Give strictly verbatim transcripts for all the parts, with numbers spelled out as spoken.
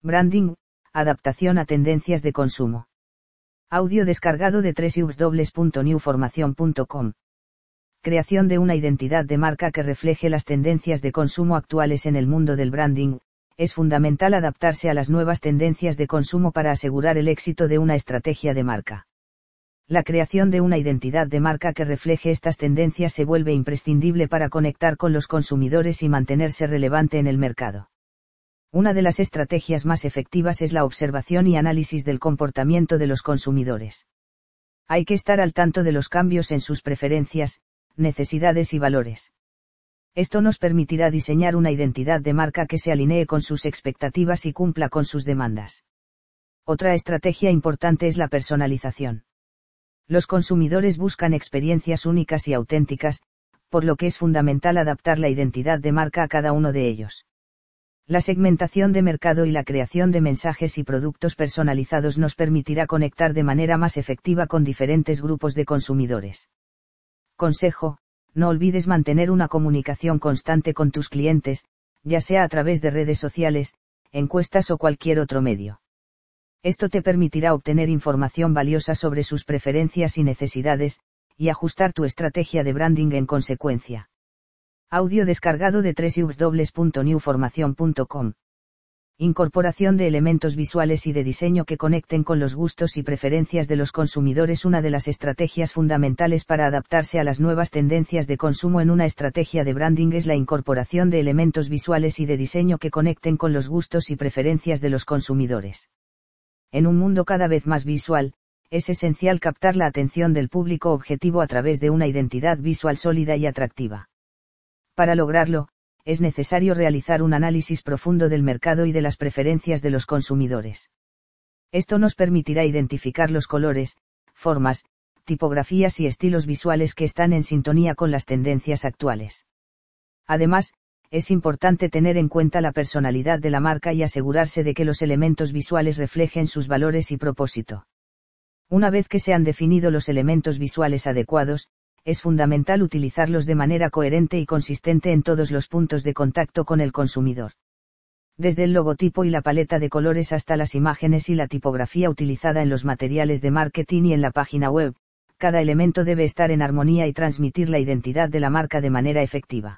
Branding, adaptación a tendencias de consumo. Audio descargado de doble u doble u doble u punto new formación punto com. Creación de una identidad de marca que refleje las tendencias de consumo actuales en el mundo del branding. Es fundamental adaptarse a las nuevas tendencias de consumo para asegurar el éxito de una estrategia de marca. La creación de una identidad de marca que refleje estas tendencias se vuelve imprescindible para conectar con los consumidores y mantenerse relevante en el mercado. Una de las estrategias más efectivas es la observación y análisis del comportamiento de los consumidores. Hay que estar al tanto de los cambios en sus preferencias, necesidades y valores. Esto nos permitirá diseñar una identidad de marca que se alinee con sus expectativas y cumpla con sus demandas. Otra estrategia importante es la personalización. Los consumidores buscan experiencias únicas y auténticas, por lo que es fundamental adaptar la identidad de marca a cada uno de ellos. La segmentación de mercado y la creación de mensajes y productos personalizados nos permitirá conectar de manera más efectiva con diferentes grupos de consumidores. Consejo: no olvides mantener una comunicación constante con tus clientes, ya sea a través de redes sociales, encuestas o cualquier otro medio. Esto te permitirá obtener información valiosa sobre sus preferencias y necesidades, y ajustar tu estrategia de branding en consecuencia. Audio descargado de doble u doble u doble u punto new formación punto com. Incorporación de elementos visuales y de diseño que conecten con los gustos y preferencias de los consumidores. Una de las estrategias fundamentales para adaptarse a las nuevas tendencias de consumo en una estrategia de branding es la incorporación de elementos visuales y de diseño que conecten con los gustos y preferencias de los consumidores. En un mundo cada vez más visual, es esencial captar la atención del público objetivo a través de una identidad visual sólida y atractiva. Para lograrlo, es necesario realizar un análisis profundo del mercado y de las preferencias de los consumidores. Esto nos permitirá identificar los colores, formas, tipografías y estilos visuales que están en sintonía con las tendencias actuales. Además, es importante tener en cuenta la personalidad de la marca y asegurarse de que los elementos visuales reflejen sus valores y propósito. Una vez que se han definido los elementos visuales adecuados, es fundamental utilizarlos de manera coherente y consistente en todos los puntos de contacto con el consumidor. Desde el logotipo y la paleta de colores hasta las imágenes y la tipografía utilizada en los materiales de marketing y en la página web, cada elemento debe estar en armonía y transmitir la identidad de la marca de manera efectiva.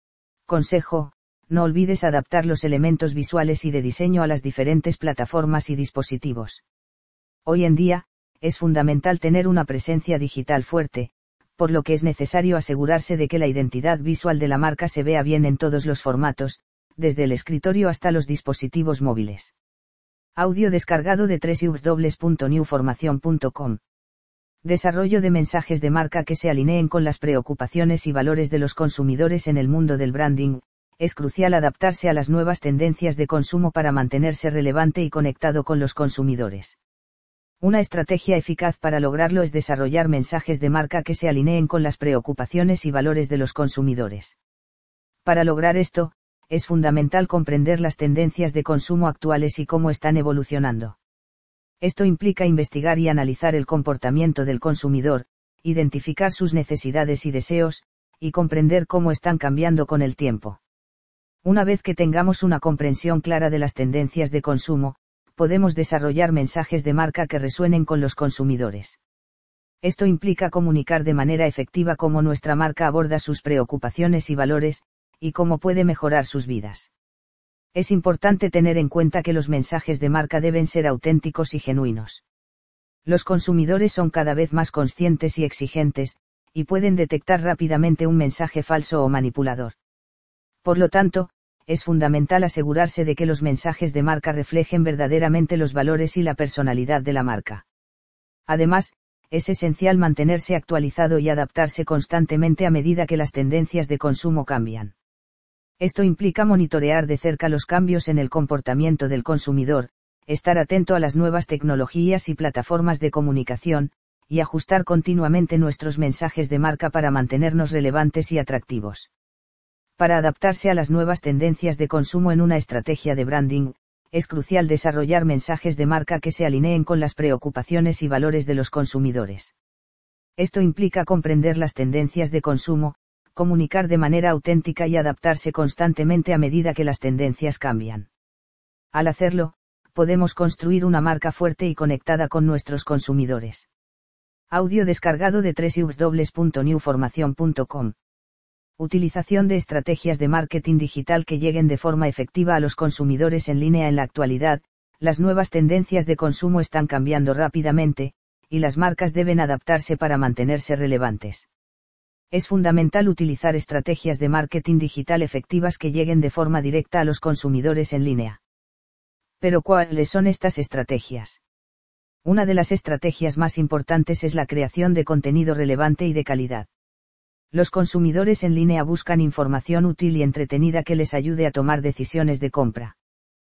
Consejo: no olvides adaptar los elementos visuales y de diseño a las diferentes plataformas y dispositivos. Hoy en día, es fundamental tener una presencia digital fuerte, por lo que es necesario asegurarse de que la identidad visual de la marca se vea bien en todos los formatos, desde el escritorio hasta los dispositivos móviles. Audio descargado de doble u doble u doble u punto new formación punto com. Desarrollo de mensajes de marca que se alineen con las preocupaciones y valores de los consumidores. En el mundo del branding, es crucial adaptarse a las nuevas tendencias de consumo para mantenerse relevante y conectado con los consumidores. Una estrategia eficaz para lograrlo es desarrollar mensajes de marca que se alineen con las preocupaciones y valores de los consumidores. Para lograr esto, es fundamental comprender las tendencias de consumo actuales y cómo están evolucionando. Esto implica investigar y analizar el comportamiento del consumidor, identificar sus necesidades y deseos, y comprender cómo están cambiando con el tiempo. Una vez que tengamos una comprensión clara de las tendencias de consumo, podemos desarrollar mensajes de marca que resuenen con los consumidores. Esto implica comunicar de manera efectiva cómo nuestra marca aborda sus preocupaciones y valores, y cómo puede mejorar sus vidas. Es importante tener en cuenta que los mensajes de marca deben ser auténticos y genuinos. Los consumidores son cada vez más conscientes y exigentes, y pueden detectar rápidamente un mensaje falso o manipulador. Por lo tanto, es fundamental asegurarse de que los mensajes de marca reflejen verdaderamente los valores y la personalidad de la marca. Además, es esencial mantenerse actualizado y adaptarse constantemente a medida que las tendencias de consumo cambian. Esto implica monitorear de cerca los cambios en el comportamiento del consumidor, estar atento a las nuevas tecnologías y plataformas de comunicación, y ajustar continuamente nuestros mensajes de marca para mantenernos relevantes y atractivos. Para adaptarse a las nuevas tendencias de consumo en una estrategia de branding, es crucial desarrollar mensajes de marca que se alineen con las preocupaciones y valores de los consumidores. Esto implica comprender las tendencias de consumo, comunicar de manera auténtica y adaptarse constantemente a medida que las tendencias cambian. Al hacerlo, podemos construir una marca fuerte y conectada con nuestros consumidores. Audio descargado de doble u doble u doble u punto new formación punto com. Utilización de estrategias de marketing digital que lleguen de forma efectiva a los consumidores en línea. En la actualidad, las nuevas tendencias de consumo están cambiando rápidamente, y las marcas deben adaptarse para mantenerse relevantes. Es fundamental utilizar estrategias de marketing digital efectivas que lleguen de forma directa a los consumidores en línea. Pero ¿cuáles son estas estrategias? Una de las estrategias más importantes es la creación de contenido relevante y de calidad. Los consumidores en línea buscan información útil y entretenida que les ayude a tomar decisiones de compra.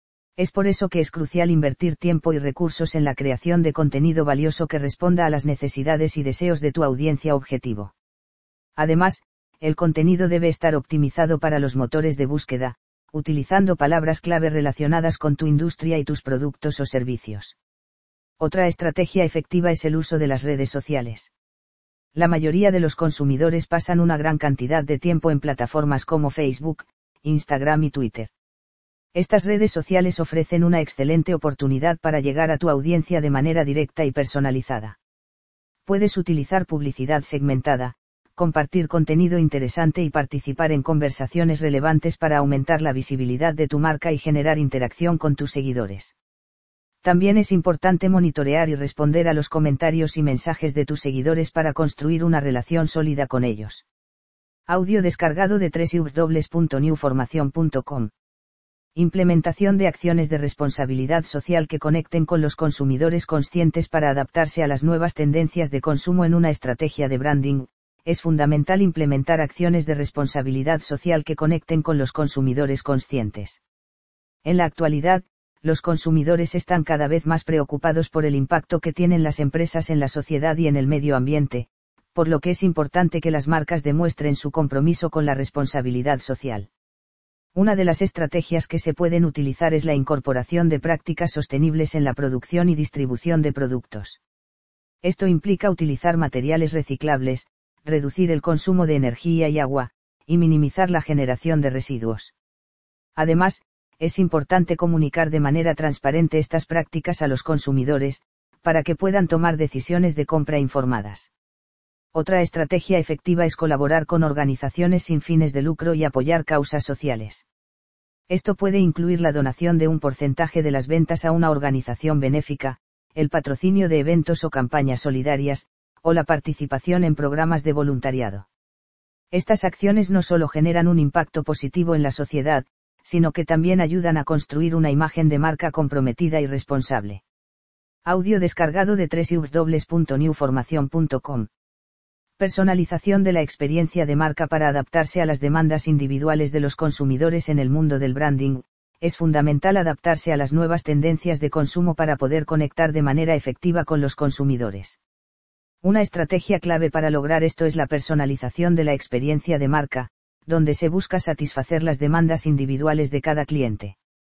Es por eso que es crucial invertir tiempo y recursos en la creación de contenido valioso que responda a las necesidades y deseos de tu audiencia objetivo. Además, el contenido debe estar optimizado para los motores de búsqueda, utilizando palabras clave relacionadas con tu industria y tus productos o servicios. Otra estrategia efectiva es el uso de las redes sociales. La mayoría de los consumidores pasan una gran cantidad de tiempo en plataformas como Facebook, Instagram y Twitter. Estas redes sociales ofrecen una excelente oportunidad para llegar a tu audiencia de manera directa y personalizada. Puedes utilizar publicidad segmentada, compartir contenido interesante y participar en conversaciones relevantes para aumentar la visibilidad de tu marca y generar interacción con tus seguidores. También es importante monitorear y responder a los comentarios y mensajes de tus seguidores para construir una relación sólida con ellos. Audio descargado de doble u doble u doble u punto new formación punto com. Implementación de acciones de responsabilidad social que conecten con los consumidores conscientes para adaptarse a las nuevas tendencias de consumo. En una estrategia de branding, es fundamental implementar acciones de responsabilidad social que conecten con los consumidores conscientes. En la actualidad, los consumidores están cada vez más preocupados por el impacto que tienen las empresas en la sociedad y en el medio ambiente, por lo que es importante que las marcas demuestren su compromiso con la responsabilidad social. Una de las estrategias que se pueden utilizar es la incorporación de prácticas sostenibles en la producción y distribución de productos. Esto implica utilizar materiales reciclables, reducir el consumo de energía y agua, y minimizar la generación de residuos. Además, es importante comunicar de manera transparente estas prácticas a los consumidores, para que puedan tomar decisiones de compra informadas. Otra estrategia efectiva es colaborar con organizaciones sin fines de lucro y apoyar causas sociales. Esto puede incluir la donación de un porcentaje de las ventas a una organización benéfica, el patrocinio de eventos o campañas solidarias, o la participación en programas de voluntariado. Estas acciones no solo generan un impacto positivo en la sociedad, sino que también ayudan a construir una imagen de marca comprometida y responsable. Audio descargado de doble u doble u doble u punto new formación punto com. Personalización de la experiencia de marca para adaptarse a las demandas individuales de los consumidores. En el mundo del branding, es fundamental adaptarse a las nuevas tendencias de consumo para poder conectar de manera efectiva con los consumidores. Una estrategia clave para lograr esto es la personalización de la experiencia de marca, donde se busca satisfacer las demandas individuales de cada cliente.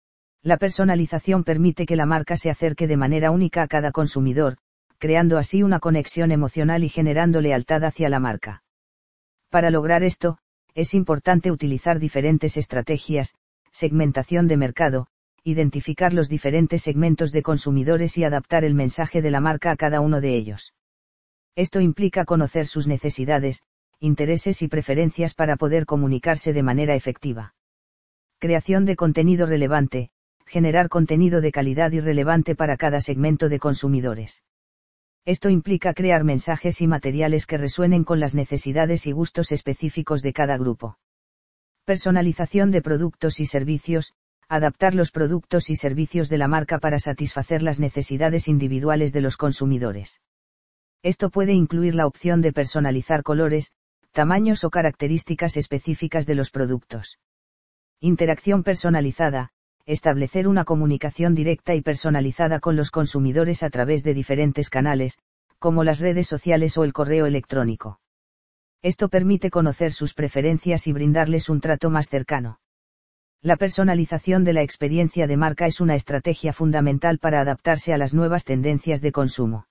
La personalización permite que la marca se acerque de manera única a cada consumidor, creando así una conexión emocional y generando lealtad hacia la marca. Para lograr esto, es importante utilizar diferentes estrategias: segmentación de mercado, identificar los diferentes segmentos de consumidores y adaptar el mensaje de la marca a cada uno de ellos. Esto implica conocer sus necesidades, intereses y preferencias para poder comunicarse de manera efectiva. Creación de contenido relevante, generar contenido de calidad y relevante para cada segmento de consumidores. Esto implica crear mensajes y materiales que resuenen con las necesidades y gustos específicos de cada grupo. Personalización de productos y servicios, adaptar los productos y servicios de la marca para satisfacer las necesidades individuales de los consumidores. Esto puede incluir la opción de personalizar colores, tamaños o características específicas de los productos. Interacción personalizada, establecer una comunicación directa y personalizada con los consumidores a través de diferentes canales, como las redes sociales o el correo electrónico. Esto permite conocer sus preferencias y brindarles un trato más cercano. La personalización de la experiencia de marca es una estrategia fundamental para adaptarse a las nuevas tendencias de consumo.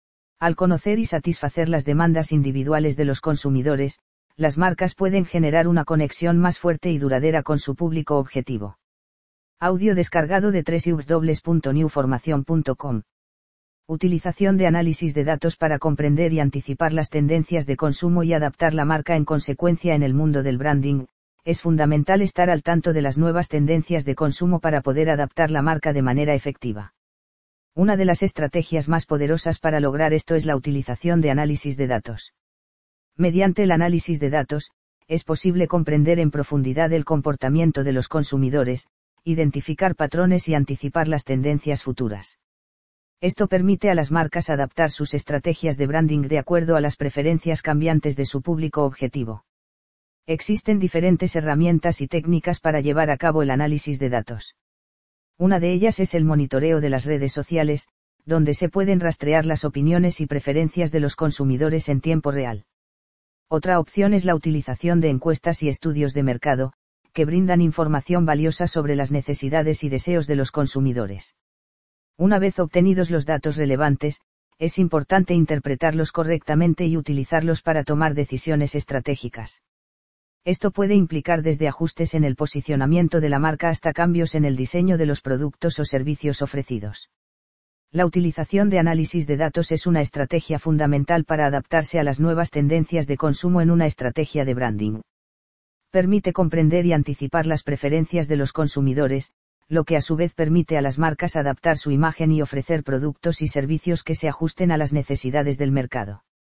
Al conocer y satisfacer las demandas individuales de los consumidores, las marcas pueden generar una conexión más fuerte y duradera con su público objetivo. Audio descargado de doble u doble u doble u punto new formación punto com. Utilización de análisis de datos para comprender y anticipar las tendencias de consumo y adaptar la marca en consecuencia. En el mundo del branding, es fundamental estar al tanto de las nuevas tendencias de consumo para poder adaptar la marca de manera efectiva. Una de las estrategias más poderosas para lograr esto es la utilización de análisis de datos. Mediante el análisis de datos, es posible comprender en profundidad el comportamiento de los consumidores, identificar patrones y anticipar las tendencias futuras. Esto permite a las marcas adaptar sus estrategias de branding de acuerdo a las preferencias cambiantes de su público objetivo. Existen diferentes herramientas y técnicas para llevar a cabo el análisis de datos. Una de ellas es el monitoreo de las redes sociales, donde se pueden rastrear las opiniones y preferencias de los consumidores en tiempo real. Otra opción es la utilización de encuestas y estudios de mercado, que brindan información valiosa sobre las necesidades y deseos de los consumidores. Una vez obtenidos los datos relevantes, es importante interpretarlos correctamente y utilizarlos para tomar decisiones estratégicas. Esto puede implicar desde ajustes en el posicionamiento de la marca hasta cambios en el diseño de los productos o servicios ofrecidos. La utilización de análisis de datos es una estrategia fundamental para adaptarse a las nuevas tendencias de consumo en una estrategia de branding. Permite comprender y anticipar las preferencias de los consumidores, lo que a su vez permite a las marcas adaptar su imagen y ofrecer productos y servicios que se ajusten a las necesidades del mercado.